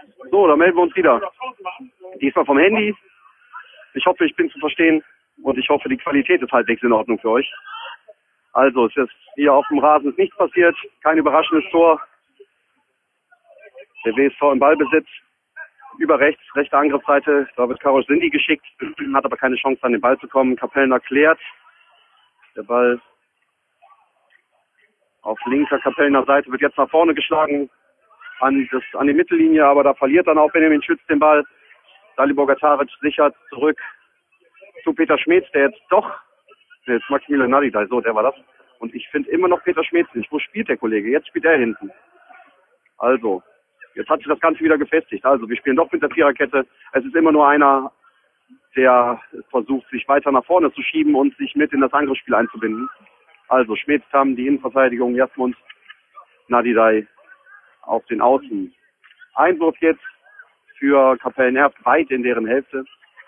So, da melden wir uns wieder. Diesmal vom Handy. Ich hoffe, ich bin zu verstehen und ich hoffe, die Qualität ist halbwegs in Ordnung für euch. Also, es ist hier auf dem Rasen ist nichts passiert, kein überraschendes Tor. Der WSV im Ballbesitz, über rechts, rechte Angriffsseite, da wird Karosch Sindi geschickt, hat aber keine Chance an den Ball zu kommen. Kapellner klärt, der Ball auf linker Kapellner Seite wird jetzt nach vorne geschlagen, an die Mittellinie, aber da verliert dann auch Benjamin Schütz den Ball. Dalibor Gataric sichert zurück zu Peter Schmetz, der jetzt Maximilian Nadidai, so, der war das. Und ich finde immer noch Peter Schmetz nicht. Wo spielt der Kollege? Jetzt spielt er hinten. Also, jetzt hat sich das Ganze wieder gefestigt. Also, wir spielen doch mit der Viererkette. Es ist immer nur einer, der versucht, sich weiter nach vorne zu schieben und sich mit in das Angriffsspiel einzubinden. Also, Schmetz haben die Innenverteidigung, Jasmund, Nadidai auf den Außen. Einwurf jetzt für Kapellen-Erft weit in deren Hälfte.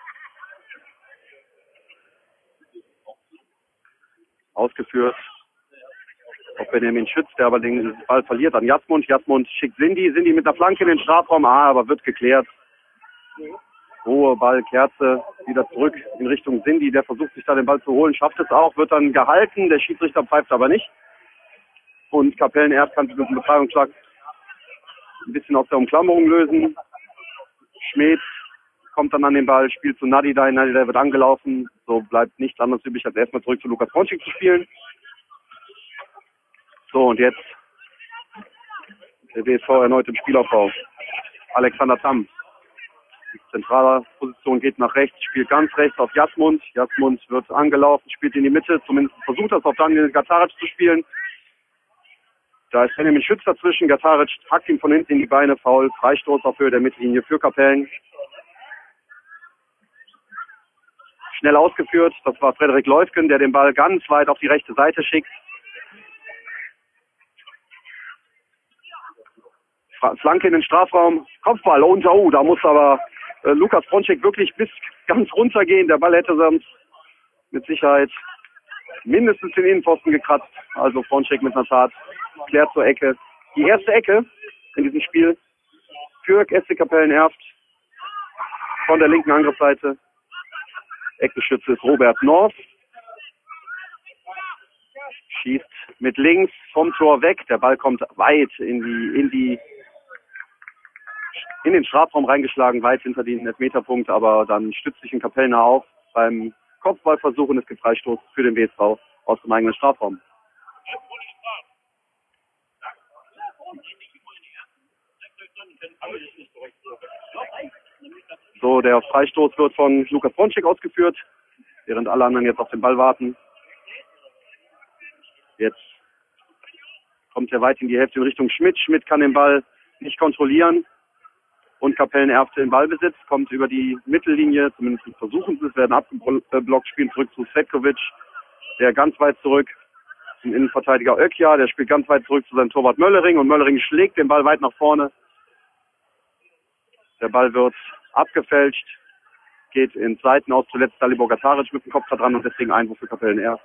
Ausgeführt auf Benjamin Schütz, der aber den Ball verliert an Jasmund. Jasmund schickt Sindi mit einer Flanke in den Strafraum, aber wird geklärt. Hohe Ball, Kerze, wieder zurück in Richtung Sindi, der versucht sich da den Ball zu holen, schafft es auch, wird dann gehalten, der Schiedsrichter pfeift aber nicht. Und Kapellen-Erft kann sich mit dem Befreiungsschlag ein bisschen aus der Umklammerung lösen. Schmetz kommt dann an den Ball, spielt zu Nadidai, Nadidai wird angelaufen, so bleibt nichts anderes übrig, als erstmal zurück zu Lukas Fronschik zu spielen. So, und jetzt der WSV erneut im Spielaufbau. Alexander Tamm. Die zentrale Position geht nach rechts, spielt ganz rechts auf Jasmund. Jasmund wird angelaufen, spielt in die Mitte, zumindest versucht das auf Daniel Gataric zu spielen. Da ist Benjamin Schütz dazwischen, Gataric hackt ihm von hinten in die Beine, Foul, Freistoß auf Höhe der Mittellinie für Kapellen. Schnell ausgeführt, das war Frederik Leufgen, der den Ball ganz weit auf die rechte Seite schickt. Flanke in den Strafraum, Kopfball, da muss aber Lukas Fronschik wirklich bis ganz runter gehen. Der Ball hätte sonst mit Sicherheit mindestens den Innenpfosten gekratzt. Also Fronschik mit einer Tat, klärt zur Ecke. Die erste Ecke in diesem Spiel für SC Kapellen-Erft von der linken Angriffsseite. Eckenschütze ist Robert North. Schießt mit links vom Tor weg. Der Ball kommt weit in den Strafraum reingeschlagen, weit hinter den Elfmeterpunkt, aber dann stützt sich ein Kapellner auf beim Kopfballversuch und es gibt Freistoß für den WSV aus dem eigenen Strafraum. So, der Freistoß wird von Lukas Fronschik ausgeführt, während alle anderen jetzt auf den Ball warten. Jetzt kommt er weit in die Hälfte in Richtung Schmidt. Schmidt kann den Ball nicht kontrollieren. Und Kapellen-Erft in Ballbesitz, kommt über die Mittellinie, zumindest versuchen sie es, werden abgeblockt, spielen zurück zu Svetkovic, der ganz weit zurück zum Innenverteidiger Ökja, der spielt ganz weit zurück zu seinem Torwart Möllering und Möllering schlägt den Ball weit nach vorne. Der Ball wird abgefälscht, geht ins Seiten aus, zuletzt Dalibor Gataric mit dem Kopf da dran und deswegen Einwurf für Kapellen-Erft.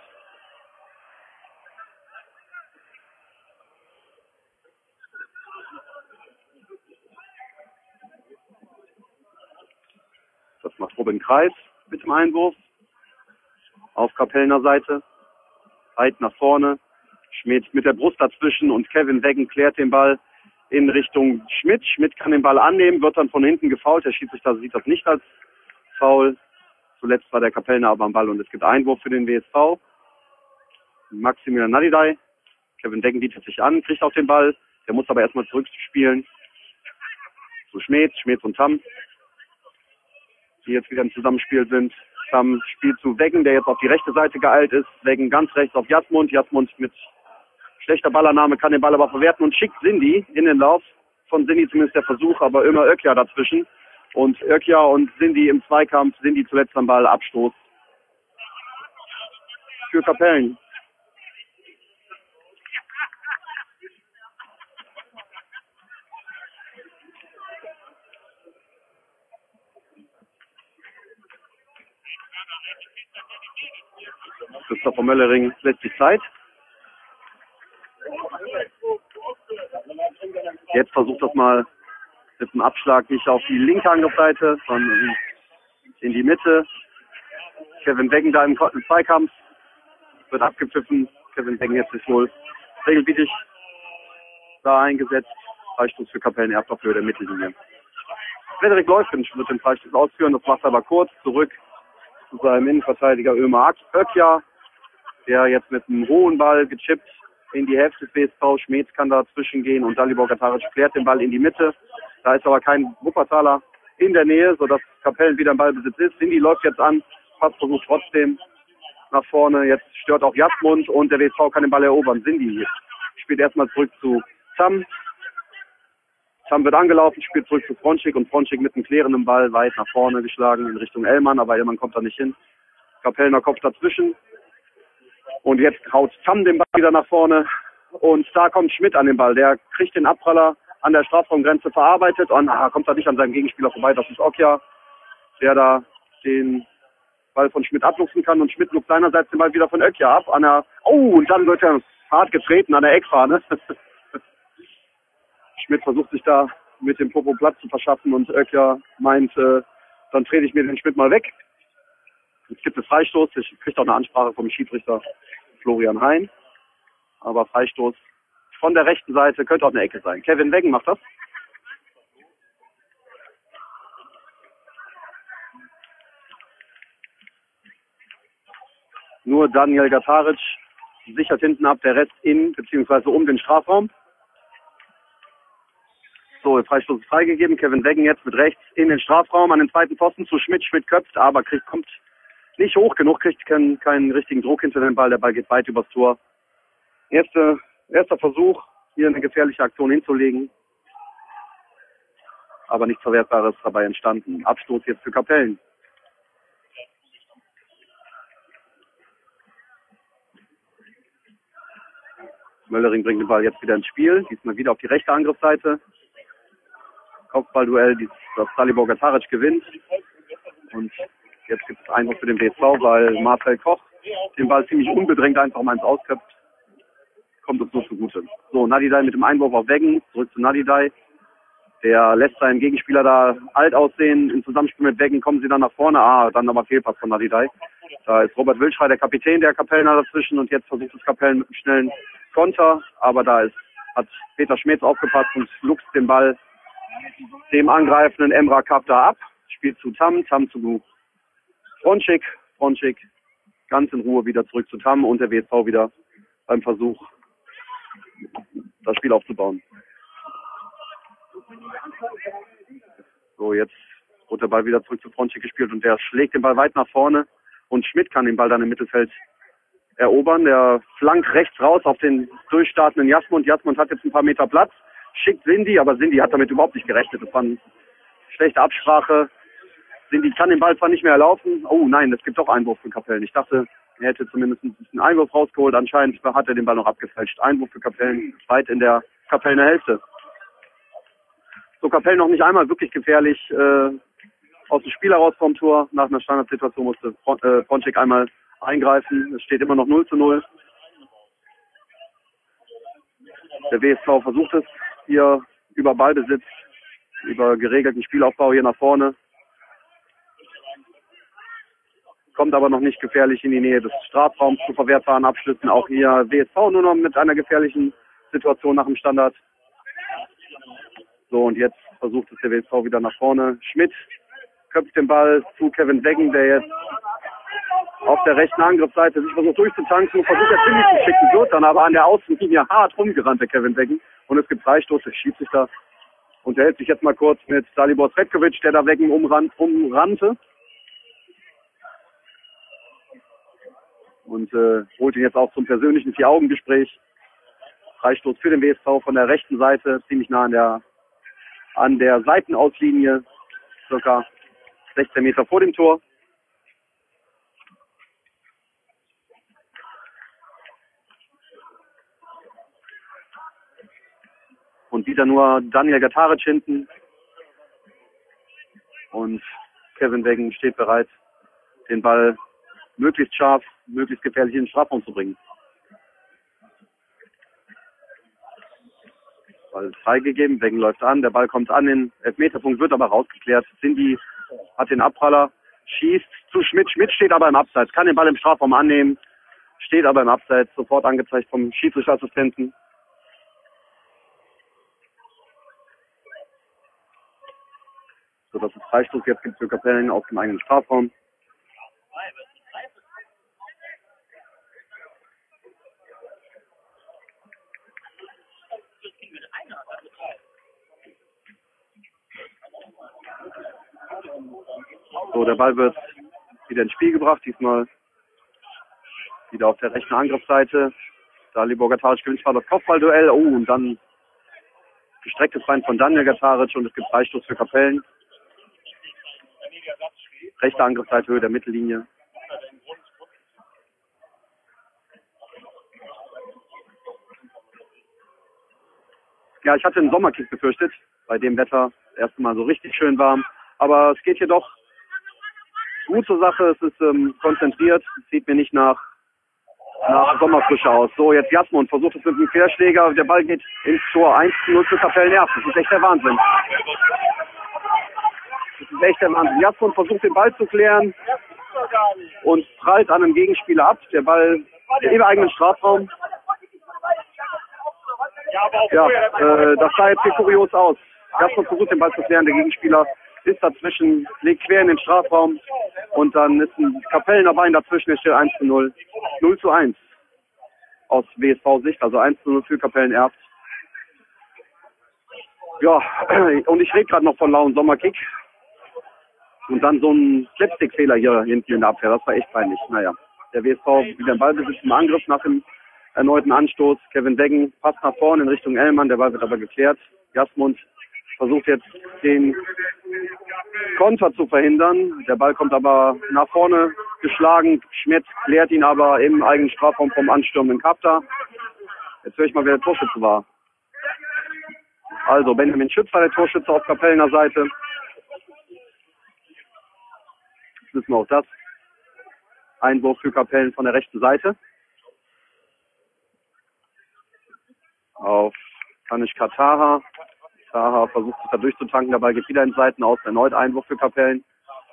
Das macht Robin Kreis mit dem Einwurf. Auf Kapellner Seite. Weit nach vorne. Schmidt mit der Brust dazwischen und Kevin Weggen klärt den Ball in Richtung Schmidt. Schmidt kann den Ball annehmen, wird dann von hinten gefoult. Der Schiedsrichter sieht das nicht als Foul. Zuletzt war der Kapellner aber am Ball und es gibt Einwurf für den WSV. Maximilian Nadidai. Kevin Weggen bietet sich an, kriegt auch den Ball. Der muss aber erstmal zurückspielen. Zu Schmidt und Tamm, die jetzt wieder im Zusammenspiel sind. Tamm spielt zu Weggen, der jetzt auf die rechte Seite geeilt ist. Weggen ganz rechts auf Jasmund. Jasmund mit schlechter Ballannahme kann den Ball aber verwerten und schickt Sindi in den Lauf. Von Sindi zumindest der Versuch, aber immer Ökja dazwischen. Und Ökja und Sindi im Zweikampf. Sindi zuletzt am Ball, Abstoß für Kapellen. Christopher Möllering lässt sich Zeit. Jetzt versucht das mal Mit dem Abschlag nicht auf die linke Angriffsseite, sondern in die Mitte. Kevin Weggen da im Zweikampf. Wird abgepfiffen. Kevin Weggen jetzt ist wohl regelwidrig da eingesetzt. Freistoß für Kapellen-Erft auf Höhe der Mittellinie. Frederik Leufensch wird den Freistoß ausführen. Das macht aber kurz zurück zu seinem Innenverteidiger Ömer Ökja, der jetzt mit einem hohen Ball gechippt in die Hälfte des BSV. Schmetz kann dazwischen gehen und Dalibor Gataric klärt den Ball in die Mitte. Da ist aber kein Wuppertaler in der Nähe, sodass Kapellen wieder im Ballbesitz ist. Cindy läuft jetzt an, Pass versucht trotzdem nach vorne. Jetzt stört auch Jasmund und der WSV kann den Ball erobern. Cindy spielt erstmal zurück zu Tam. Tam wird angelaufen, spielt zurück zu Fronschik und Fronschik mit einem klärenden Ball weit nach vorne geschlagen in Richtung Ellmann, aber Ellmann kommt da nicht hin. Kapellner Kopf dazwischen. Und jetzt haut Tam den Ball wieder nach vorne. Und da kommt Schmidt an den Ball. Der kriegt den Abpraller an der Strafraumgrenze verarbeitet. Und kommt da nicht an seinem Gegenspieler vorbei. Das ist Okja, der da den Ball von Schmidt abluchsen kann. Und Schmidt luchst seinerseits den Ball wieder von Ökja ab. Und dann wird er hart getreten an der Eckfahne. Schmidt versucht sich da mit dem Popo Platz zu verschaffen. Und Ökja meint, dann trete ich mir den Schmidt mal weg. Jetzt gibt es Freistoß. Ich kriege auch eine Ansprache vom Schiedsrichter Florian Hein. Aber Freistoß von der rechten Seite könnte auch eine Ecke sein. Kevin Weggen macht das. Nur Daniel Gataric sichert hinten ab, der Rest in bzw. um den Strafraum. So, der Freistoß ist freigegeben. Kevin Weggen jetzt mit rechts in den Strafraum an den zweiten Pfosten zu Schmidt. Schmidt köpft, aber kommt nicht hoch genug, kriegt keinen richtigen Druck hinter den Ball. Der Ball geht weit übers Tor. Erster Versuch, hier eine gefährliche Aktion hinzulegen. Aber nichts Verwertbares dabei entstanden. Abstoß jetzt für Kapellen. Möllering bringt den Ball jetzt wieder ins Spiel. Diesmal wieder auf die rechte Angriffsseite. Kopfballduell, das Dalibor Gataric gewinnt. Und jetzt gibt es Einwurf für den BSV, weil Marcel Koch den Ball ziemlich unbedrängt einfach mal ins Ausköpft. Kommt uns nur zugute. So, Nadidai mit dem Einwurf auf Weggen. Zurück zu Nadidai. Der lässt seinen Gegenspieler da alt aussehen. Im Zusammenspiel mit Weggen kommen sie dann nach vorne. Dann aber Fehlpass von Nadidai. Da ist Robert Wilschrei, der Kapitän der Kapellner dazwischen. Und jetzt versucht das Kapellen mit einem schnellen Konter. Aber hat Peter Schmetz aufgepasst und luchst den Ball dem angreifenden Emra Kapta ab. Spielt zu Tam zu Fronschik. Fronschik ganz in Ruhe wieder zurück zu Tam und der WSV wieder beim Versuch, das Spiel aufzubauen. So, jetzt wird der Ball wieder zurück zu Fronschik gespielt und der schlägt den Ball weit nach vorne und Schmidt kann den Ball dann im Mittelfeld erobern. Der flankt rechts raus auf den durchstartenden Jasmund. Jasmund hat jetzt ein paar Meter Platz, schickt Cindy, aber Cindy hat damit überhaupt nicht gerechnet. Das war eine schlechte Absprache. Cindy kann den Ball zwar nicht mehr erlaufen. Oh nein, es gibt doch Einwurf für Kapellen. Ich dachte, er hätte zumindest einen Einwurf rausgeholt. Anscheinend hat er den Ball noch abgefälscht. Einwurf für Kapellen, weit in der Kapellener Hälfte. So, Kapellen noch nicht einmal wirklich gefährlich aus dem Spiel heraus vom Tor. Nach einer Standardsituation musste Fronschik einmal eingreifen. Es steht immer noch 0:0. Der WSV versucht es hier über Ballbesitz, über geregelten Spielaufbau hier nach vorne. Kommt aber noch nicht gefährlich in die Nähe des Strafraums zu verwertbaren Abschlüssen. Auch hier WSV nur noch mit einer gefährlichen Situation nach dem Standard. So, und jetzt versucht es der WSV wieder nach vorne. Schmidt köpft den Ball zu Kevin Weggen, der jetzt auf der rechten Angriffsseite sich versucht durchzutanken, versucht er ziemlich zu schicken, wird dann aber an der Außenlinie hart rumgerannt, der Kevin Weggen. Und es gibt Freistoß, der Schiedsrichter unterhält sich jetzt mal kurz mit Dalibor Sretkovic, der da Weggen umrannte. Und holt ihn jetzt auch zum persönlichen Vier-Augen-Gespräch. Freistoß für den WSV von der rechten Seite, ziemlich nah an der Seitenauslinie, circa 16 Meter vor dem Tor. Und wieder nur Daniel Gataric hinten. Und Kevin Weggen steht bereit, den Ball möglichst scharf, möglichst gefährlich in den Strafraum zu bringen. Ball ist freigegeben, Weggen läuft an, der Ball kommt an den Elfmeterpunkt, wird aber rausgeklärt. Cindy hat den Abpraller, schießt zu Schmidt. Schmidt steht aber im Abseits, kann den Ball im Strafraum annehmen, steht aber im Abseits, sofort angezeigt vom Schiedsrichterassistenten. So, dass es Freistoß jetzt gibt für Kapellen aus dem eigenen Strafraum. So, der Ball wird wieder ins Spiel gebracht, diesmal wieder auf der rechten Angriffsseite. Dalibor Gataric gewinnt zwar das Kopfballduell, und dann gestrecktes Bein von Daniel Gataric und es gibt Freistoß für Kapellen. Rechte Angriffsseite, Höhe der Mittellinie. Ja, ich hatte einen Sommerkick befürchtet, bei dem Wetter das erste Mal so richtig schön warm. Aber es geht hier doch gut zur Sache, es ist konzentriert, es sieht mir nicht nach Sommerfrische aus. So, jetzt Jasmund versucht es mit einem Querschläger, der Ball geht ins Tor, 1:0 für Kapellen-Erft. Das ist echt der Wahnsinn. Das ist echt der Wahnsinn. Jasmund versucht den Ball zu klären und prallt an einem Gegenspieler ab. Der Ball im eigenen Strafraum. Ja, das sah jetzt hier kurios aus. Jasmund versucht den Ball zu klären, der Gegenspieler ist dazwischen, legt quer in den Strafraum und dann ist ein Kapellener Bein dazwischen, es steht 1:0. 0:1 aus WSV-Sicht, also 1:0 für Kapellen-Erft. Ja, und ich rede gerade noch von lauen Sommerkick. Und dann so ein Slapstick-Fehler hier hinten in der Abwehr, das war echt peinlich. Naja, der WSV wieder im Ballbesitz im Angriff nach dem erneuten Anstoß. Kevin Weggen passt nach vorne in Richtung Ellmann, der Ball wird aber geklärt. Jasmund versucht jetzt den Konter zu verhindern. Der Ball kommt aber nach vorne geschlagen. Schmidt klärt ihn aber im eigenen Strafraum vom anstürmenden Kapta. Jetzt höre ich mal, wer der Torschütze war. Also Benjamin Schütz war der Torschütze auf Kapellener Seite. Jetzt wissen wir auch das. Einwurf für Kapellen von der rechten Seite. Auf Kanish Katara. Taha versucht sich da durchzutanken, dabei geht wieder in Seiten aus. Erneut Einwurf für Kapellen.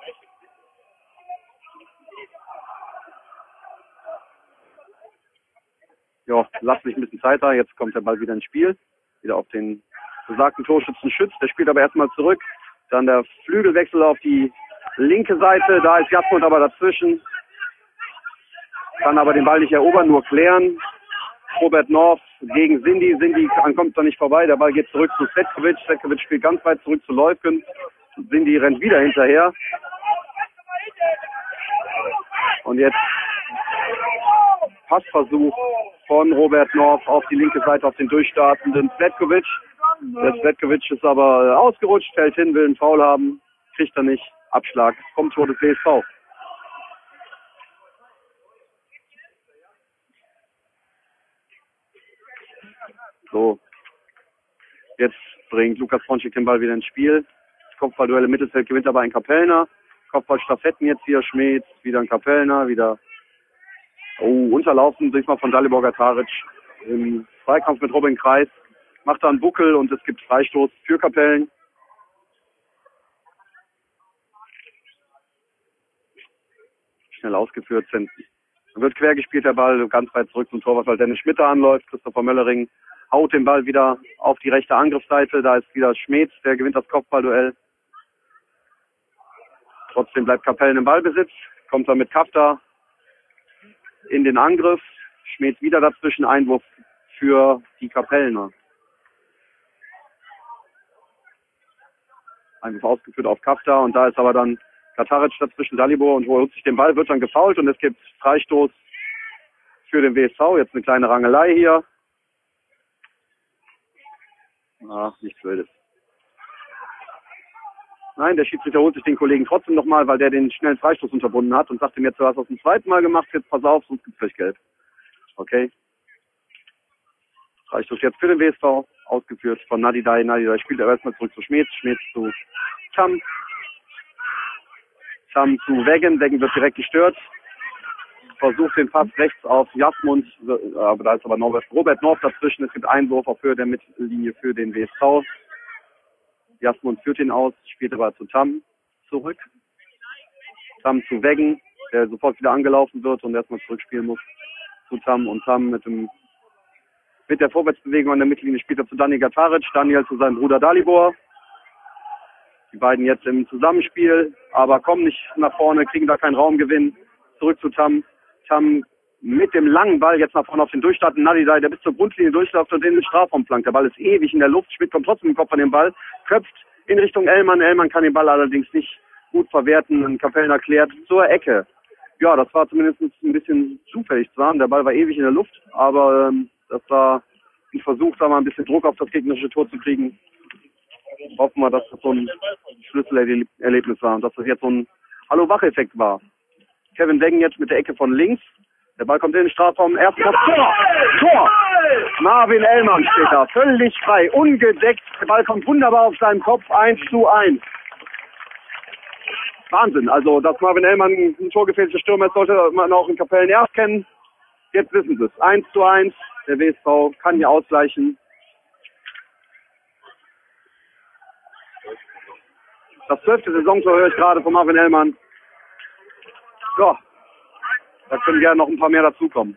Ja, lasst sich ein bisschen Zeit da. Jetzt kommt der Ball wieder ins Spiel. Wieder auf den besagten Torschützen Schütz. Der spielt aber erstmal zurück. Dann der Flügelwechsel auf die linke Seite. Da ist Jasmund aber dazwischen. Kann aber den Ball nicht erobern, nur klären. Robert North gegen Cindy. Cindy kommt da nicht vorbei. Der Ball geht zurück zu Svetkovic. Svetkovic spielt ganz weit zurück zu Leufken. Cindy rennt wieder hinterher. Und jetzt Passversuch von Robert North auf die linke Seite auf den durchstartenden Svetkovic. Der Svetkovic ist aber ausgerutscht, fällt hin, will einen Foul haben. Kriegt er nicht. Abschlag vom Tor des WSV. So, jetzt bringt Lukas Fronschik den Ball wieder ins Spiel. Kopfballduell im Mittelfeld gewinnt aber ein Kapellner. Kopfballstaffetten jetzt hier, Schmidt, wieder ein Kapellner, wieder unterlaufen, diesmal von Dalibor Gataric im Zweikampf mit Robin Kreis. Macht da einen Buckel und es gibt Freistoß für Kapellen. Schnell ausgeführt sind. Dann wird quer gespielt, der Ball ganz weit zurück zum Torwart, weil Dennis Schmidt da anläuft. Christopher Möllering haut den Ball wieder auf die rechte Angriffsseite. Da ist wieder Schmidt, der gewinnt das Kopfballduell. Trotzdem bleibt Kapellen im Ballbesitz. Kommt dann mit Kafta in den Angriff. Schmidt wieder dazwischen, Einwurf für die Kapellner. Einwurf ausgeführt auf Kafta und da ist aber dann Gataric dazwischen, Dalibor und holt sich den Ball, wird dann gefoult und es gibt Freistoß für den WSV. Jetzt eine kleine Rangelei hier. Nichts Wildes. Nein, der Schiedsrichter holt sich den Kollegen trotzdem nochmal, weil der den schnellen Freistoß unterbunden hat und sagt ihm jetzt, du hast das zum zweiten Mal gemacht, jetzt pass auf, sonst gibt's gleich Gelb. Okay. Freistoß jetzt für den WSV, ausgeführt von Nadidai. Nadidai spielt er erstmal zurück zu Schmidt, Schmidt zu Cham. Cham zu Weggen, Weggen wird direkt gestört. versucht den Pass rechts auf Jasmund, aber da ist aber Robert North dazwischen. Es gibt Einwurf auf Höhe der Mittellinie für den WSV. Jasmund führt ihn aus, spielt aber zu Tam zurück. Tam zu Weggen, der sofort wieder angelaufen wird und erstmal zurückspielen muss zu Tam. Und Tam mit der Vorwärtsbewegung an der Mittellinie spielt er zu Daniel Gataric, Daniel zu seinem Bruder Dalibor. Die beiden jetzt im Zusammenspiel, aber kommen nicht nach vorne, kriegen da keinen Raumgewinn. Zurück zu Tam. Tam mit dem langen Ball jetzt nach vorne auf den Durchstarten. Nadidai, der bis zur Grundlinie durchläuft und in den Strafraum flankt. Der Ball ist ewig in der Luft. Schmidt kommt trotzdem im Kopf an den Ball, köpft in Richtung Ellmann. Ellmann kann den Ball allerdings nicht gut verwerten. Und Kapellner klärt zur Ecke. Ja, das war zumindest ein bisschen zufällig zwar. Der Ball war ewig in der Luft, aber das war ein Versuch, da mal ein bisschen Druck auf das gegnerische Tor zu kriegen. Hoffen wir, dass das so ein Schlüsselerlebnis war und dass das jetzt so ein Hallo-Wach-Effekt war. Kevin Weggen jetzt mit der Ecke von links. Der Ball kommt in den Strafraum. Erstmal Tor! Marvin Ellmann steht da, völlig frei, ungedeckt. Der Ball kommt wunderbar auf seinen Kopf, 1:1. Wahnsinn, also dass Marvin Ellmann ein torgefährlicher Stürmer ist, sollte man auch in Kapellen erst kennen. Jetzt wissen sie es, 1:1. Der WSV kann hier ausgleichen. Das 12. Saisontor höre ich gerade von Marvin Ellmann. Ja, da können gerne noch ein paar mehr dazukommen.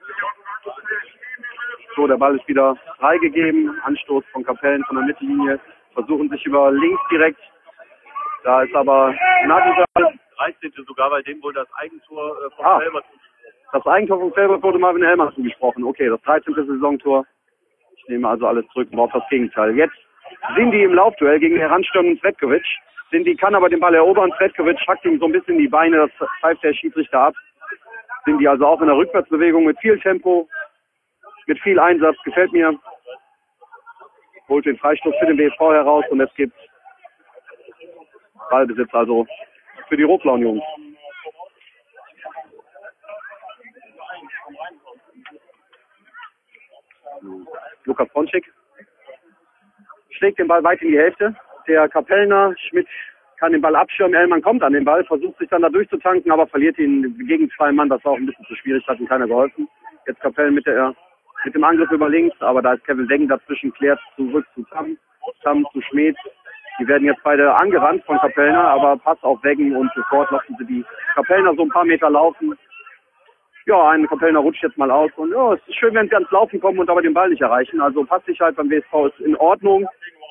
So, der Ball ist wieder freigegeben. Anstoß von Kapellen von der Mittellinie. Versuchen sich über links direkt. Da ist aber Nadidai. 13. sogar, bei dem wohl das Eigentor von Felbert. Das Eigentor von Felbert wurde Marvin Ellmann zugesprochen. Okay, das 13. Saisontor. Ich nehme also alles zurück und auf das Gegenteil. Jetzt sind die im Laufduell gegen heranstürmenden Cvetkovic. Cindy kann aber den Ball erobern. Cvetkovic hackt ihm so ein bisschen die Beine, das pfeift der Schiedsrichter ab. Cindy also auch in der Rückwärtsbewegung mit viel Tempo, mit viel Einsatz, gefällt mir. Holt den Freistoß für den BSV heraus und es gibt Ballbesitz also für die Rotblauen Jungs. Lukas Ponček schlägt den Ball weit in die Hälfte. Der Kapellner, Schmidt kann den Ball abschirmen, Ellmann kommt an den Ball, versucht sich dann da durchzutanken, aber verliert ihn gegen 2 Mann, das war auch ein bisschen zu schwierig, hat ihm keiner geholfen. Jetzt Kapellen mit dem Angriff über links, aber da ist Kevin Weggen dazwischen, klärt zurück zu Tam zu Schmidt. Die werden jetzt beide angerannt von Kapellner, aber Pass auf Weggen und sofort lassen sie die Kapellner so ein paar Meter laufen. Ja, ein Kapellner rutscht jetzt mal aus und ja, es ist schön, wenn sie ans Laufen kommen und aber den Ball nicht erreichen. Also Passsicherheit beim WSV ist in Ordnung.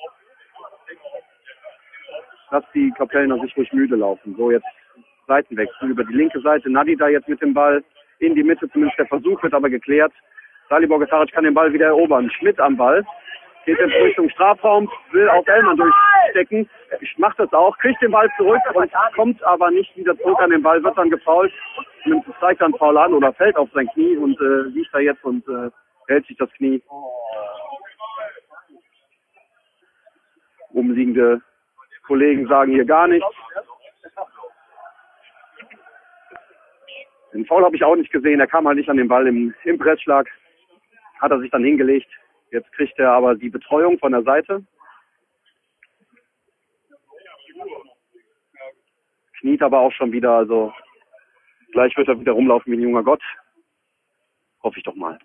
Dass die Kapellner sich ruhig müde laufen. So, jetzt Seitenwechsel über die linke Seite. Nadidai jetzt mit dem Ball in die Mitte, zumindest der Versuch wird aber geklärt. Dalibor Gataric kann den Ball wieder erobern. Schmidt am Ball. Geht jetzt Richtung Strafraum, will auf Ellmann durchstecken. Macht das auch, kriegt den Ball zurück und kommt aber nicht wieder zurück an den Ball, wird dann gefoult. Zeigt dann Foul an oder fällt auf sein Knie und liegt da jetzt und hält sich das Knie. Umliegende Kollegen sagen hier gar nichts. Den Foul habe ich auch nicht gesehen. Er kam halt nicht an den Ball im Pressschlag. Hat er sich dann hingelegt. Jetzt kriegt er aber die Betreuung von der Seite. Kniet aber auch schon wieder. Also gleich wird er wieder rumlaufen wie ein junger Gott. Hoffe ich doch mal.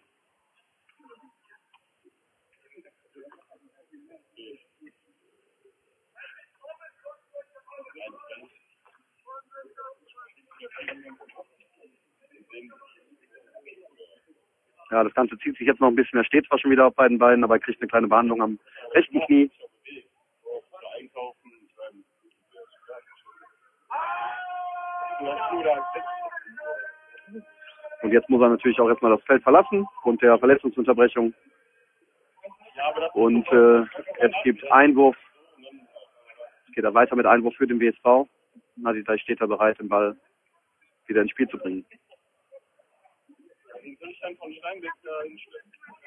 Ja, das Ganze zieht sich jetzt noch ein bisschen. Er steht zwar schon wieder auf beiden Beinen, aber er kriegt eine kleine Behandlung am rechten Knie. Und jetzt muss er natürlich auch erstmal das Feld verlassen, aufgrund der Verletzungsunterbrechung. Und es gibt Einwurf. Es geht er weiter mit Einwurf für den WSV. Nadidai steht da bereit, den Ball wieder ins Spiel zu bringen. Soll ich dann von Steinbeck da hinstellen?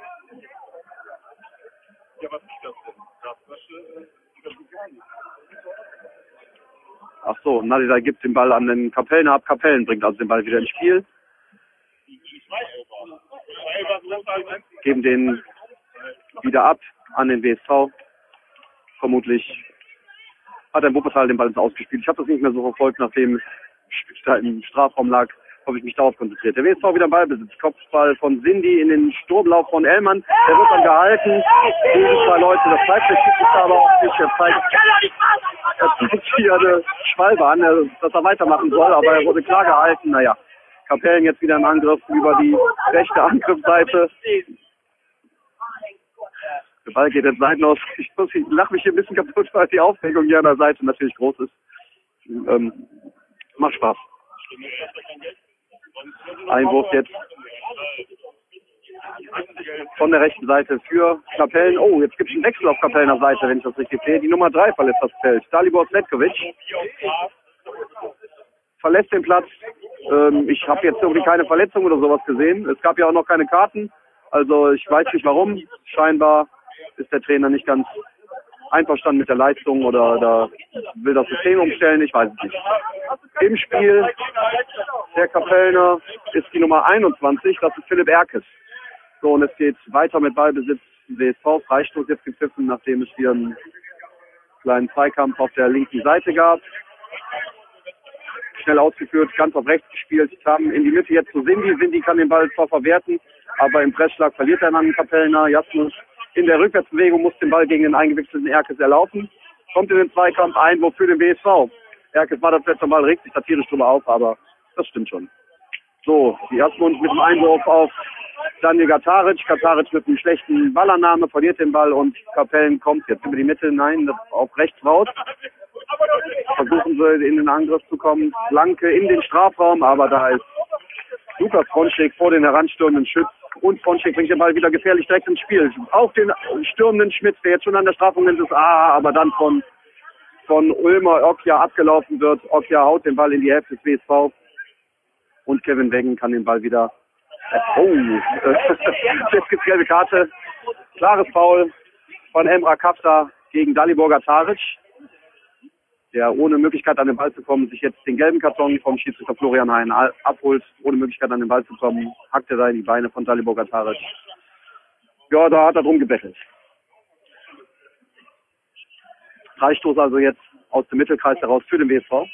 Ja, was ist das denn? Das gar nicht. Ach so, Nadidai gibt den Ball an den Kapellner ab. Kapellen bringt also den Ball wieder ins Spiel. Geben den wieder ab an den WSV. Vermutlich hat ein Wuppertal den Ball ins Ausgespielt. Ich habe das nicht mehr so verfolgt, nachdem da im Strafraum lag. habe ich mich darauf konzentriert. Der WSV wieder im Ballbesitz. Kopfball von Cindy in den Sturmlauf von Ellmann. Der wird dann gehalten. Gegen 2 Leute. Das zeigt der Schiedsrichter aber auch nicht. Er zeigt hier eine Schwalbe an, dass er weitermachen soll. Aber er wurde klar gehalten. Naja, Kapellen jetzt wieder im Angriff über die rechte Angriffsseite. Der Ball geht jetzt seitenlos. Ich lache mich hier ein bisschen kaputt, weil die Aufregung hier an der Seite natürlich groß ist. Macht Spaß. Einwurf jetzt von der rechten Seite für Kapellen. Oh, jetzt gibt es einen Wechsel auf Kapellener Seite, wenn ich das richtig sehe. Die Nummer 3 verlässt das Feld. Dalibor Svetkovic verlässt den Platz. Ich habe jetzt irgendwie keine Verletzung oder sowas gesehen. Es gab ja auch noch keine Karten. Also ich weiß nicht warum. Scheinbar ist der Trainer nicht ganz einverstanden mit der Leistung oder will das System umstellen. Ich weiß es nicht. Im Spiel der Kapellner ist die Nummer 21. Das ist Philipp Erkes. So, und es geht weiter mit Ballbesitz. WSV Freistoß jetzt gepfiffen, nachdem es hier einen kleinen Zweikampf auf der linken Seite gab. Schnell ausgeführt, ganz auf rechts gespielt. Haben in die Mitte jetzt zu Cindy. Cindy kann den Ball zwar verwerten, aber im Pressschlag verliert er dann den Kapellner. Jasmus in der Rückwärtsbewegung muss den Ball gegen den eingewechselten Erkes erlaufen. Kommt in den Zweikampf ein, wofür den BSV. Erkes war das letzte Mal, regt sich satirisch drüber auf, aber das stimmt schon. So, die Jasmund mit dem Einwurf auf Daniel Gataric. Gataric mit einem schlechten Ballannahme, verliert den Ball und Kapellen kommt jetzt über die Mitte. Nein, auf rechts raus. Versuchen sie in den Angriff zu kommen. Flanke in den Strafraum, aber da ist Lukas Fronschek vor den heranstürmenden Schütz. Und Fronschek bringt den Ball wieder gefährlich direkt ins Spiel. Auf den stürmenden Schmitz, der jetzt schon an der Strafraum ist, aber dann von Ulmer Okja abgelaufen wird. Okja haut den Ball in die Hälfte des WSV. Und Kevin Weggen kann den Ball wieder... jetzt gibt's gelbe Karte. Klares Foul von Emrah Kafta gegen Dalibor Gataric, der ohne Möglichkeit an den Ball zu kommen, sich jetzt den gelben Karton vom Schiedsrichter Florian Hein abholt, ohne Möglichkeit an den Ball zu kommen, hackt er da in die Beine von Dalibor Gataric. Ja, da hat er drum gebettelt. Freistoß also jetzt aus dem Mittelkreis heraus für den WSV.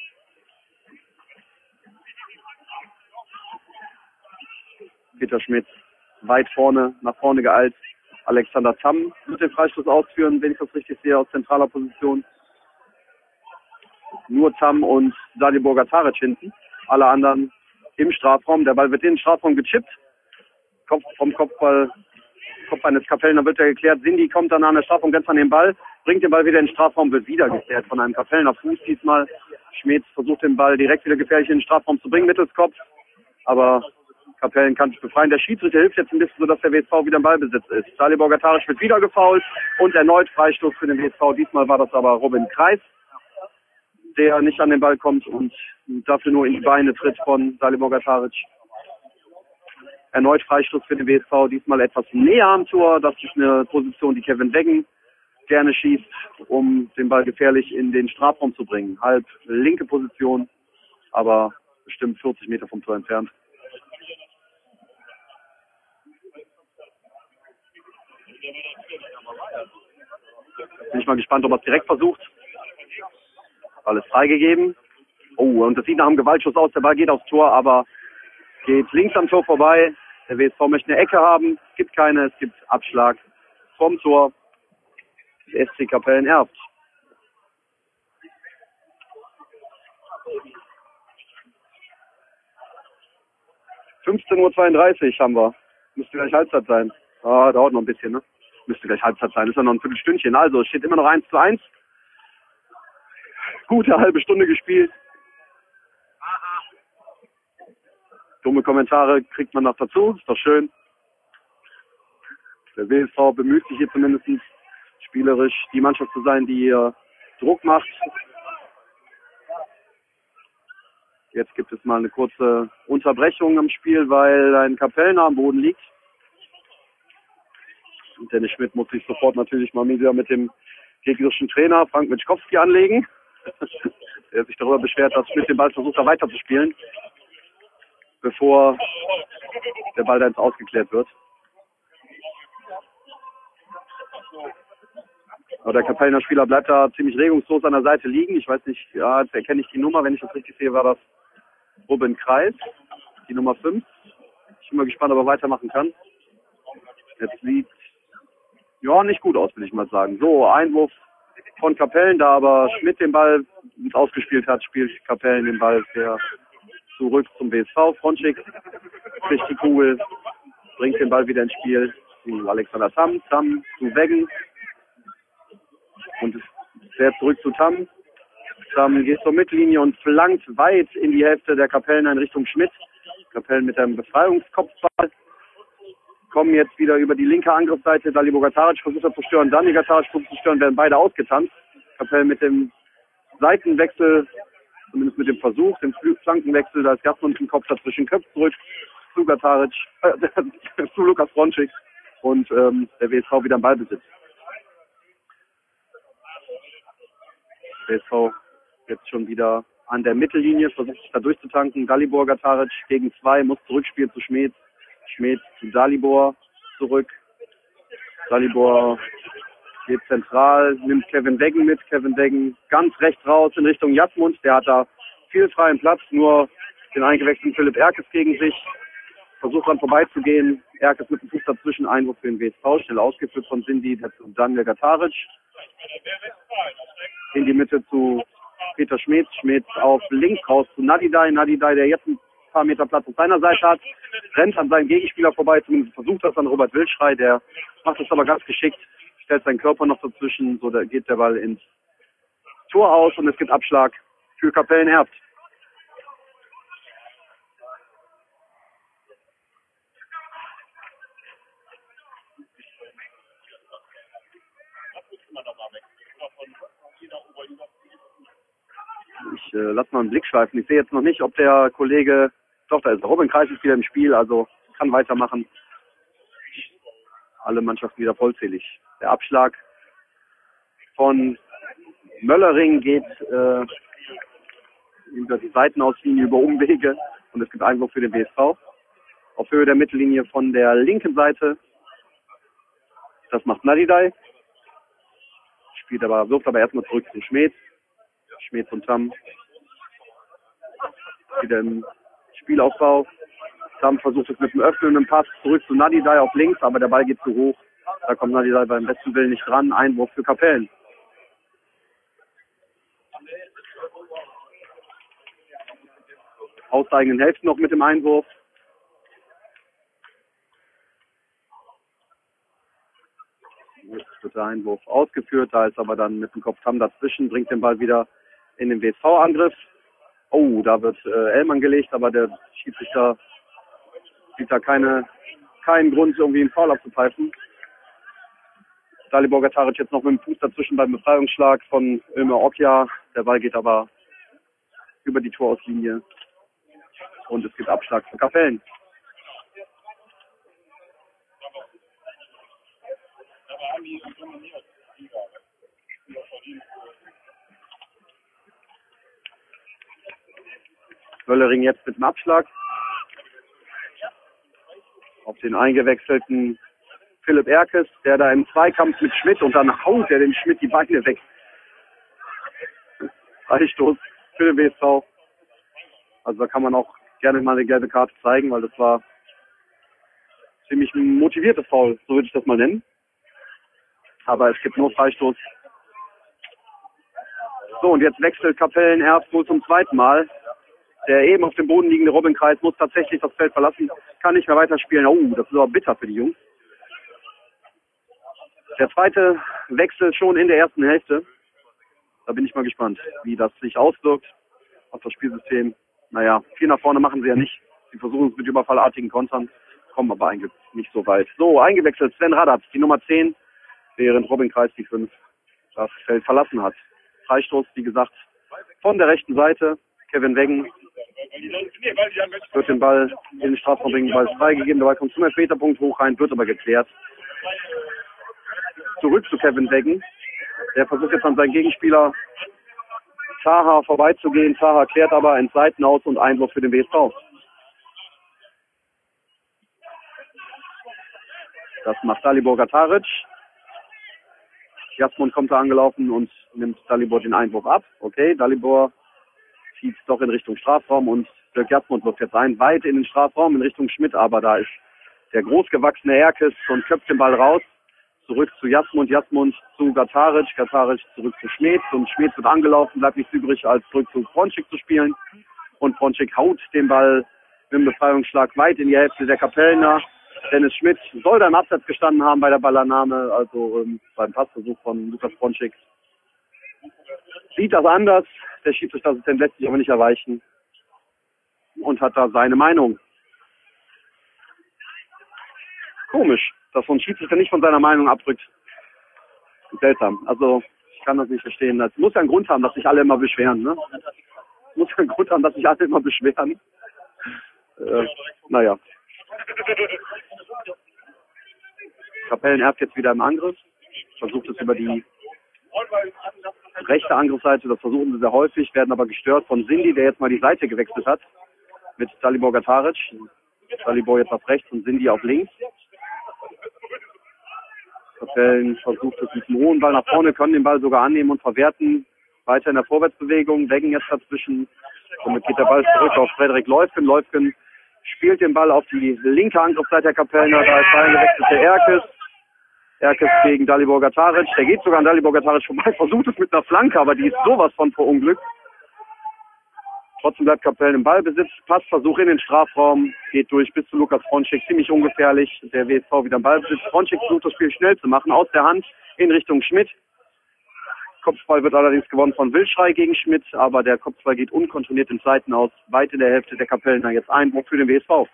Peter Schmidt weit vorne, nach vorne geeilt. Alexander Tamm wird den Freistoß ausführen, wenn ich das richtig sehe, aus zentraler Position. Nur Tamm und Dalibor Gataric hinten. Alle anderen im Strafraum. Der Ball wird in den Strafraum gechippt. Kopf eines Kapellner wird er geklärt. Cindy kommt dann an der Strafraum ganz an den Ball, bringt den Ball wieder in den Strafraum, wird wieder geklärt von einem Kapellner Fuß diesmal. Schmidt versucht den Ball direkt wieder gefährlich in den Strafraum zu bringen mittels Kopf. Aber Kapellen kann sich befreien. Der Schiedsrichter hilft jetzt ein bisschen, sodass der WSV wieder im Ballbesitz ist. Dalibor Gataric wird wieder gefoult und erneut Freistoß für den WSV. Diesmal war das aber Robin Kreis, der nicht an den Ball kommt und dafür nur in die Beine tritt von Dalibor Gataric. Erneut Freistoß für den WSV, diesmal etwas näher am Tor. Das ist eine Position, die Kevin Weggen gerne schießt, um den Ball gefährlich in den Strafraum zu bringen. Halb linke Position, aber bestimmt 40 Meter vom Tor entfernt. Bin ich mal gespannt, ob er es direkt versucht. Alles freigegeben. Oh, und das sieht nach einem Gewaltschuss aus. Der Ball geht aufs Tor, aber geht links am Tor vorbei. Der WSV möchte eine Ecke haben. Es gibt keine. Es gibt Abschlag vom Tor des SC Kapellen Erft. (15:32 Uhr) haben wir. Müsste gleich Halbzeit sein. Dauert noch ein bisschen, ne? Müsste gleich Halbzeit sein. Ist ja noch ein Viertelstündchen. Also, es steht immer noch 1:1. Gute halbe Stunde gespielt. Dumme Kommentare kriegt man noch dazu. Ist doch schön. Der WSV bemüht sich hier zumindest spielerisch die Mannschaft zu sein, die Druck macht. Jetzt gibt es mal eine kurze Unterbrechung am Spiel, weil ein Kapellner am Boden liegt. Und Dennis Schmidt muss sich sofort natürlich mal wieder mit dem gegnerischen Trainer Frank Mitschkowski anlegen. Der sich darüber beschwert, dass Schmidt den Ball versucht, da weiterzuspielen, bevor der Ball dann ausgeklärt wird. Aber der Kapellner Spieler bleibt da ziemlich regungslos an der Seite liegen. Ich weiß nicht, jetzt erkenne ich die Nummer, wenn ich das richtig sehe, war das Robin Kreis. die Nummer 5. Ich bin mal gespannt, ob er weitermachen kann. Jetzt sieht ja nicht gut aus, will ich mal sagen. So, Einwurf von Kapellen, da aber Schmidt den Ball ausgespielt hat, spielt Kapellen den Ball zurück zum BSV. Fronschik kriegt die Kugel, bringt den Ball wieder ins Spiel zu Alexander Tam zu Weggen und sehr zurück zu Tam. Tam geht zur Mittellinie und flankt weit in die Hälfte der Kapellen in Richtung Schmidt. Kapellen mit einem Befreiungskopfball kommen jetzt wieder über die linke Angriffsseite. Dalibor Gataric versucht er zu stören, Dani Gataric versucht zu stören, werden beide ausgetanzt. Kapellen mit dem Seitenwechsel, zumindest mit dem Versuch, dem Flankenwechsel, da ist Gassmann im Kopf dazwischen, köpft zurück zu Gataric, zu Lukas Fronschik und der WSV wieder im Ballbesitz. WSV jetzt schon wieder an der Mittellinie, versucht sich da durchzutanken. Dalibor Gataric gegen 2, muss zurückspielen zu Schmidt. Schmidt zu Dalibor zurück. Dalibor geht zentral, nimmt Kevin Weggen mit. Kevin Weggen ganz rechts raus in Richtung Jasmund. Der hat da viel freien Platz, nur den eingewechselten Philipp Erkes gegen sich. Versucht dann vorbeizugehen. Erkes mit dem Fuß dazwischen, Einwurf für den WSV. Schnell ausgeführt von Cindy, der zu Daniel Gataric. In die Mitte zu Peter Schmidt. Schmidt auf links raus zu Nadidai. Nadidai, der jetzt ein paar Meter Platz auf seiner Seite hat, rennt an seinem Gegenspieler vorbei, zumindest versucht das an Robert Wildschrei, der macht das aber ganz geschickt, stellt seinen Körper noch dazwischen, so da geht der Ball ins Tor aus und es gibt Abschlag für Kapellen-Erft. Ich lasse mal einen Blick schweifen. Ich sehe jetzt noch nicht, ob der Kollege, doch, da ist Robin Kreis ist wieder im Spiel, also kann weitermachen. Alle Mannschaften wieder vollzählig. Der Abschlag von Möllering geht über die Seitenauslinie, über Umwege und es gibt Einwurf für den BSV. Auf Höhe der Mittellinie von der linken Seite. Das macht Nadidai. Wirft aber erstmal zurück zu Schmidt. Schmidt und Tam. Wieder im Spielaufbau. Tam versucht es mit dem öffnenden Pass zurück zu Nadidai auf links, aber der Ball geht zu hoch. Da kommt Nadidai beim besten Willen nicht ran. Einwurf für Kapellen. Aus der eigenen Hälfte noch mit dem Einwurf. Jetzt wird der Einwurf ausgeführt, da ist aber dann mit dem Kopf Tam dazwischen, bringt den Ball wieder in den WSV-Angriff. Oh, da wird Ellmann gelegt, aber der Schiedsrichter sieht da keinen Grund, irgendwie einen Foul abzupfeifen. Dalibor Gataric jetzt noch mit dem Fuß dazwischen beim Befreiungsschlag von Ömer Okja. Der Ball geht aber über die Torauslinie und es gibt Abschlag für Kapellen. Möllering jetzt mit dem Abschlag auf den eingewechselten Philipp Erkes, der da im Zweikampf mit Schmidt und dann haut er den Schmidt die Beine weg. Freistoß für den WSV. Also da kann man auch gerne mal eine gelbe Karte zeigen, weil das war ziemlich ein motiviertes Foul, so würde ich das mal nennen. Aber es gibt nur Freistoß. So, und jetzt wechselt Kapellen-Erft wohl zum zweiten Mal. Der eben auf dem Boden liegende Robin Kreis muss tatsächlich das Feld verlassen, kann nicht mehr weiterspielen. Oh, das ist aber bitter für die Jungs. Der zweite Wechsel schon in der ersten Hälfte. Da bin ich mal gespannt, wie das sich auswirkt auf das Spielsystem. Naja, viel nach vorne machen sie ja nicht. Sie versuchen es mit überfallartigen Kontern, kommen aber eigentlich nicht so weit. So, eingewechselt Sven Radatz, die Nummer 10, während Robin Kreis die 5 das Feld verlassen hat. Freistoß, wie gesagt, von der rechten Seite. Kevin Weggen wird den Ball in den Strafraum bringen, Ball ist freigegeben, der Ball kommt zum Elfmeterpunkt hoch rein, wird aber geklärt. Zurück zu Kevin Weggen. Der versucht jetzt an seinen Gegenspieler Taha vorbeizugehen. Taha klärt aber einen Seiten aus und Einwurf für den WSV. Das macht Dalibor Gataric. Jasmund kommt da angelaufen und nimmt Dalibor den Einwurf ab. Okay, Dalibor zieht doch in Richtung Strafraum und Dirk Jasmund wirft jetzt ein, weit in den Strafraum in Richtung Schmidt, aber da ist der großgewachsene Erkes und köpft den Ball raus. Zurück zu Jasmund, Jasmund zu Gataric, Gataric zurück zu Schmidt und Schmidt wird angelaufen, bleibt nicht übrig, als zurück zu Fronschik zu spielen. Und Fronschik haut den Ball mit dem Befreiungsschlag weit in die Hälfte der Kapellner. Dennis Schmidt soll da im Absatz gestanden haben bei der Ballannahme, also beim Passversuch von Lukas Fronschik. Sieht das anders, der Schiedsrichterassistent lässt sich aber nicht erweichen und hat da seine Meinung. Komisch, dass so ein Schiedsrichter nicht von seiner Meinung abrückt. Seltsam, also ich kann das nicht verstehen. Es muss ja einen Grund haben, dass sich alle immer beschweren, ne? Es muss ja einen Grund haben, dass sich alle immer beschweren. Naja. Kapellenerf jetzt wieder im Angriff, versucht es über die rechte Angriffsseite, das versuchen sie sehr häufig, werden aber gestört von Cindy, der jetzt mal die Seite gewechselt hat, mit Dalibor Gataric. Dalibor jetzt auf rechts und Cindy auf links. Kapellen versucht es mit einem hohen Ball nach vorne, können den Ball sogar annehmen und verwerten. Weiter in der Vorwärtsbewegung, Weggen jetzt dazwischen. Somit geht der Ball zurück auf Frederik Leufgen. Leufgen spielt den Ball auf die linke Angriffsseite der Kapellner. Da ist eingewechselte Erkes. Erkes gegen Dalibor Gataric. Der geht sogar an Dalibor Gataric vorbei, versucht es mit einer Flanke, aber die ist sowas von verunglückt. Trotzdem bleibt Kapellen im Ballbesitz. Passversuch in den Strafraum, geht durch bis zu Lukas Fronschik, ziemlich ungefährlich. Der WSV wieder im Ballbesitz. Fronschik versucht das Spiel schnell zu machen, aus der Hand in Richtung Schmidt. Kopfball wird allerdings gewonnen von Wilschrei gegen Schmidt, aber der Kopfball geht unkontrolliert in Seiten aus, weit in der Hälfte der Kapellner. Jetzt Einwurf für den WSV.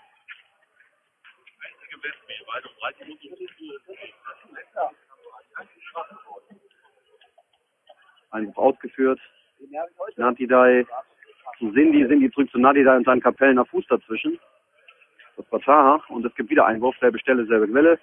Einwurf ausgeführt. Nadidai zu Cindy zurück zu Nadidai und seinen Kapellner Fuß dazwischen. Das war Taha und es gibt wieder Einwurf, selbe Stelle, selbe Quelle.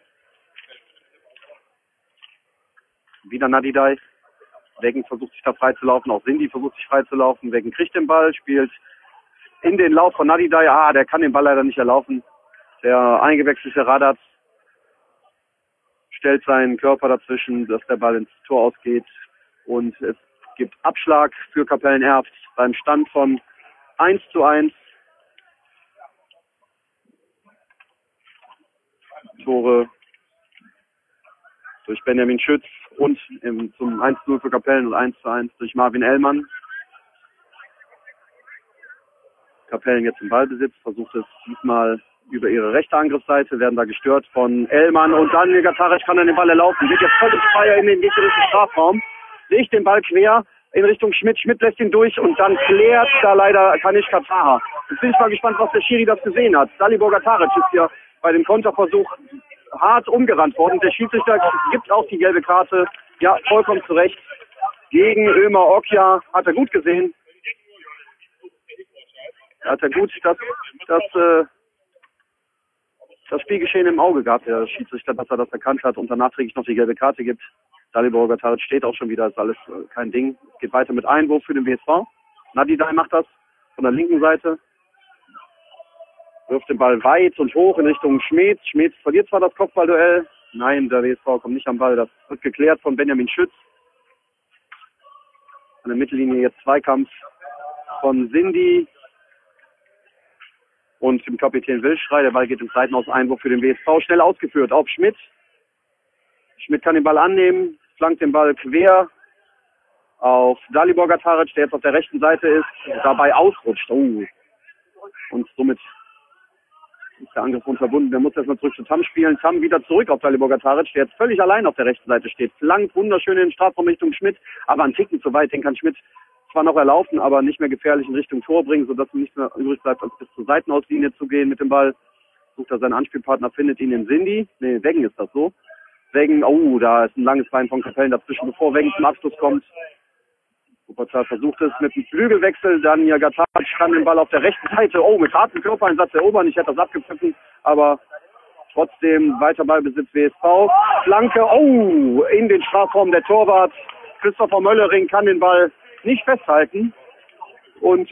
Wieder Nadidai. Weggen versucht sich da freizulaufen, auch Cindy versucht sich freizulaufen. Weggen kriegt den Ball, spielt in den Lauf von Nadidai. Der kann den Ball leider nicht erlaufen. Der eingewechselte Radat stellt seinen Körper dazwischen, dass der Ball ins Tor ausgeht. Und es gibt Abschlag für Kapellenerf beim Stand von 1:1. Tore durch Benjamin Schütz und zum 1:0 für Kapellen und 1:1 durch Marvin Ellmann. Kapellen jetzt im Ballbesitz, versucht es diesmal über ihre rechte Angriffsseite, werden da gestört von Ellmann und Daniel Gataric kann an den Ball erlaufen, geht jetzt völlig frei in den gegnerischen Strafraum, legt den Ball quer in Richtung Schmidt, Schmidt lässt ihn durch und dann klärt da leider Kanish Kataha. Jetzt bin ich mal gespannt, was der Schiri das gesehen hat. Dalibor Gataric ist hier bei dem Konterversuch hart umgerannt worden. Der Schiedsrichter gibt auch die gelbe Karte. Ja, vollkommen zu Recht. Gegen Ömer Okja hat er gut gesehen. Hat er gut das Spielgeschehen im Auge gehabt, der Schiedsrichter, dass er das erkannt hat und dann nachträglich noch die gelbe Karte gibt. Dalibor Gataric steht auch schon wieder, ist alles kein Ding. Es geht weiter mit Einwurf für den WSV. Nadidai macht das von der linken Seite. Wirft den Ball weit und hoch in Richtung Schmidt. Schmidt verliert zwar das Kopfballduell. Nein, der WSV kommt nicht am Ball. Das wird geklärt von Benjamin Schütz. An der Mittellinie jetzt Zweikampf von Cindy und dem Kapitän Wilschrei. Der Ball geht im Seitenaus, Einwurf für den WSV. Schnell ausgeführt auf Schmidt. Schmidt kann den Ball annehmen, flankt den Ball quer auf Dalibor Gataric, der jetzt auf der rechten Seite ist, dabei ausrutscht. Und somit ist der Angriff unterbunden. Der muss erstmal zurück zu Tam spielen. Tam wieder zurück auf Dalibor Gataric, der jetzt völlig allein auf der rechten Seite steht. Flankt wunderschön in den Strafraum Richtung Schmidt, aber einen Ticken zu weit. Den kann Schmidt zwar noch erlaufen, aber nicht mehr gefährlich in Richtung Tor bringen, sodass ihm nicht mehr übrig bleibt, als bis zur Seitenauslinie zu gehen mit dem Ball. Sucht er seinen Anspielpartner, findet ihn in Cindy. Weggen ist das so. Weggen, da ist ein langes Bein von Kapellen dazwischen, bevor Weggen zum Abschluss kommt. Wuppertal versucht es mit einem Flügelwechsel, dann Gataric kann den Ball auf der rechten Seite, mit hartem Körpereinsatz erobern, ich hätte das abgepfiffen, aber trotzdem weiter Ballbesitz WSV. Flanke, in den Strafraum der Torwart. Christopher Möllering kann den Ball nicht festhalten und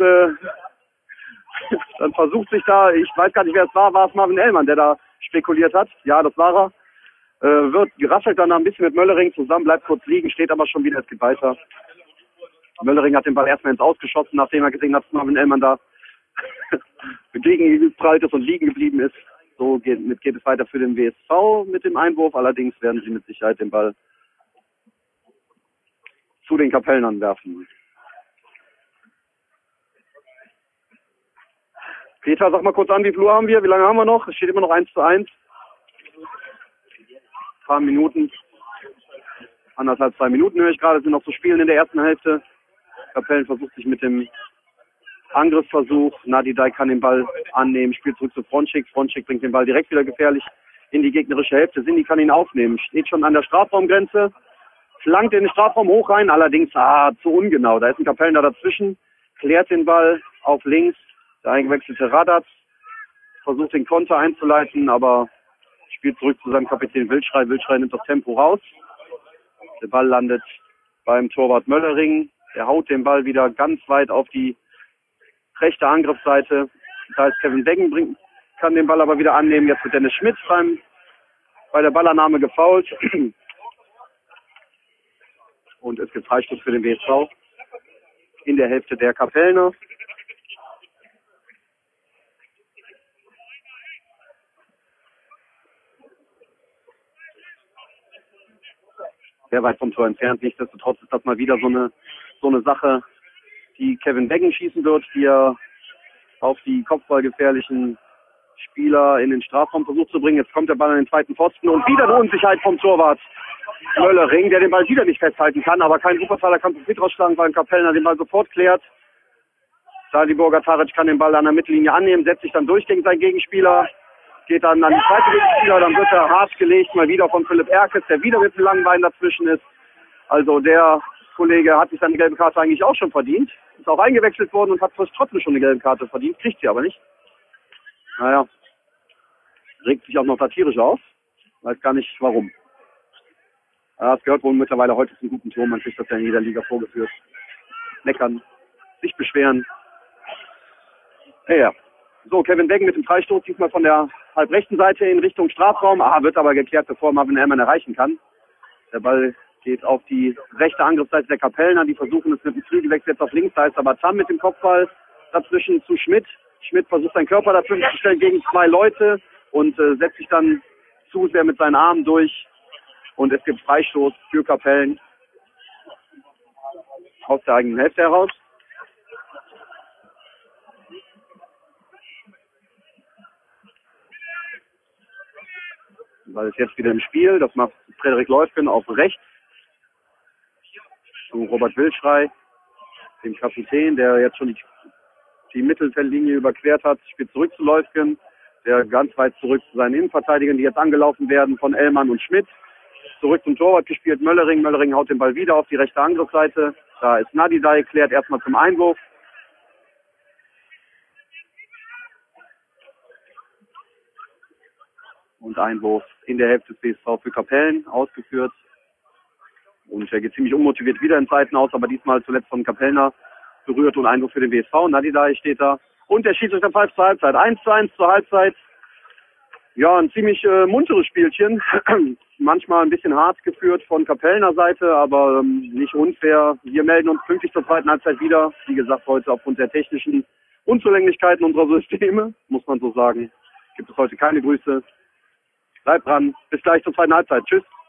dann versucht sich da, ich weiß gar nicht, wer es war es Marvin Ellmann, der da spekuliert hat. Ja, das war er. Wird gerasselt dann ein bisschen mit Möllering zusammen, bleibt kurz liegen, steht aber schon wieder, es geht weiter. Möllering hat den Ball erstmal ins Ausgeschossen, nachdem er gesehen hat, dass Marvin Ellmann da gegen ihn geprallt ist und liegen geblieben ist. So geht es weiter für den WSV mit dem Einwurf. Allerdings werden sie mit Sicherheit den Ball zu den Kapellnern werfen. Peter, sag mal kurz an, wie viel Uhr haben wir? Wie lange haben wir noch? Es steht immer noch 1:1. Ein paar Minuten. 1,5, 2 Minuten höre ich gerade, sind noch zu spielen in der ersten Hälfte. Kapellen versucht sich mit dem Angriffsversuch. Nadidai kann den Ball annehmen, spielt zurück zu Fronschik. Fronschik bringt den Ball direkt wieder gefährlich in die gegnerische Hälfte. Sindi kann ihn aufnehmen, steht schon an der Strafraumgrenze, flankt in den Strafraum hoch rein, allerdings zu ungenau. Da ist ein Kapellner dazwischen, klärt den Ball auf links. Der eingewechselte Radatz versucht den Konter einzuleiten, aber spielt zurück zu seinem Kapitän Wildschrei. Wildschrei nimmt das Tempo raus. Der Ball landet beim Torwart Möllering. Der haut den Ball wieder ganz weit auf die rechte Angriffsseite. Da ist Kevin Deggen, kann den Ball aber wieder annehmen. Jetzt wird Dennis Schmidt bei der Ballannahme gefoult. Und es gibt Freistoß für den WSV in der Hälfte der Kapellner. Sehr weit vom Tor entfernt. Nichtsdestotrotz ist das mal wieder so eine Sache, die Kevin Deggen schießen wird, die er auf die kopfballgefährlichen Spieler in den Strafraum versucht zu bringen. Jetzt kommt der Ball an den zweiten Pfosten und wieder eine Unsicherheit vom Torwart Möllering, der den Ball wieder nicht festhalten kann, aber kein Wuppertaler kann mit rausschlagen, weil ein Kapellner den Ball sofort klärt. Daliborger Taric kann den Ball an der Mittellinie annehmen, setzt sich dann durch gegen seinen Gegenspieler, geht dann an die zweite Gegenspieler, dann wird er hart gelegt, mal wieder von Philipp Erkes, der wieder mit dem langen Bein dazwischen ist. Also der Kollege hat sich seine gelbe Karte eigentlich auch schon verdient, ist auch eingewechselt worden und hat trotzdem schon eine gelbe Karte verdient, kriegt sie aber nicht. Naja, regt sich auch noch satirisch auf, weiß gar nicht warum. Ja, es gehört wohl mittlerweile heute zum guten Ton, man kriegt das ja in jeder Liga vorgeführt. Meckern, sich beschweren. Ja. So, Kevin Deggen mit dem Freistoß, diesmal von der halbrechten Seite in Richtung Strafraum. Wird aber geklärt, bevor Marvin Ellmann erreichen kann. Der Ball geht auf die rechte Angriffsseite der Kapellner. Die versuchen es mit dem Flügelwechsel jetzt auf links. Da ist aber Tam mit dem Kopfball dazwischen zu Schmidt. Schmidt versucht seinen Körper dazwischen zu stellen gegen 2 Leute und setzt sich dann zu sehr mit seinen Armen durch. Und es gibt Freistoß für Kapellen aus der eigenen Hälfte heraus. Weil es jetzt wieder im Spiel, das macht Frederik Leufgen auf rechts zu Robert Wildschrei, dem Kapitän, der jetzt schon die Mittelfeldlinie überquert hat, spielt zurück zu Leufgen, der ganz weit zurück zu seinen Innenverteidigern, die jetzt angelaufen werden von Ellmann und Schmidt. Zurück zum Torwart gespielt Möllering. Möllering haut den Ball wieder auf die rechte Angriffsseite. Da ist Nadidai, klärt erstmal zum Einwurf. Und Einwurf in der Hälfte des BSV für Kapellen ausgeführt. Und er geht ziemlich unmotiviert wieder in Zeiten aus, aber diesmal zuletzt vom Kapellner berührt und Einwurf für den BSV. Nadidai steht da. Und der Schiedsrichter pfeift zur Halbzeit. 1:1 zur Halbzeit. Ja, ein ziemlich munteres Spielchen. Manchmal ein bisschen hart geführt von Kapellner Seite, aber nicht unfair. Wir melden uns pünktlich zur zweiten Halbzeit wieder. Wie gesagt, heute aufgrund der technischen Unzulänglichkeiten unserer Systeme, muss man so sagen, gibt es heute keine Grüße. Bleibt dran. Bis gleich zur zweiten Halbzeit. Tschüss.